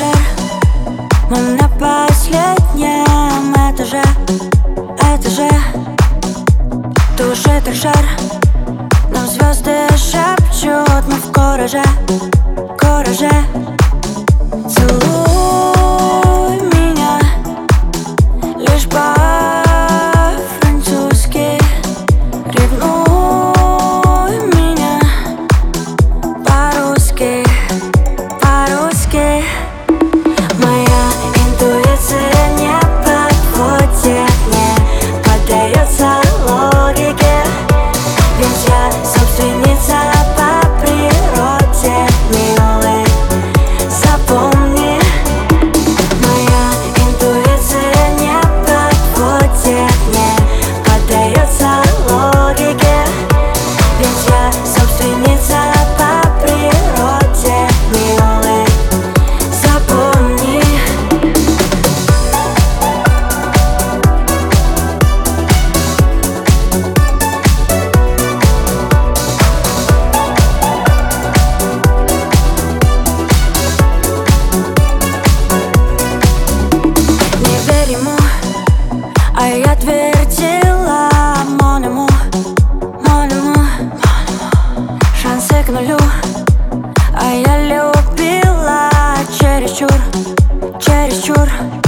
этажер. Мы на последнем этаже. Тушит их жар. Нам звезды шепчут, мы в кураже. Целуй меня лишь по-французски. Ревнуй меня по-русски. Моя интуиция не подводит, не поддается логике. Ведь я собственница по природе, милый, запомни. Моя интуиция не подводит, не поддается логике. Ведь я собственница по природе, милый, запомни. Не верь ему, а я твердила Mon amour. Шансы к нулю, а я любила чересчур.